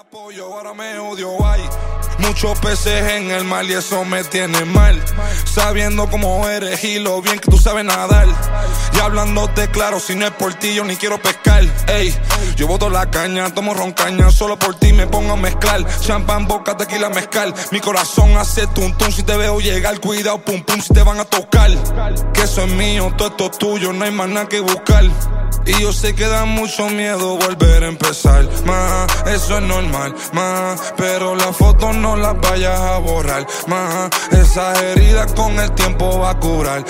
pollo, ahora me odio, ay. Muchos peces en el mar y eso me tiene mal. Sabiendo cómo eres y lo bien que tú sabes nadar. Y hablándote claro, si no es por ti yo ni quiero pescar. Ey, yo boto la caña, tomo roncaña, solo por ti me pongo a mezclar. Champán, boca, tequila, mezcal. Mi corazón hace tum tum si te veo llegar. Cuidado, pum pum si te van a tocar. Que eso es mío, todo esto es tuyo, no hay más nada que buscar. Y yo sé que da mucho miedo volver a empezar, ma, eso es normal, ma, pero las fotos no las vayas a borrar, ma, esas heridas con el tiempo va a curar.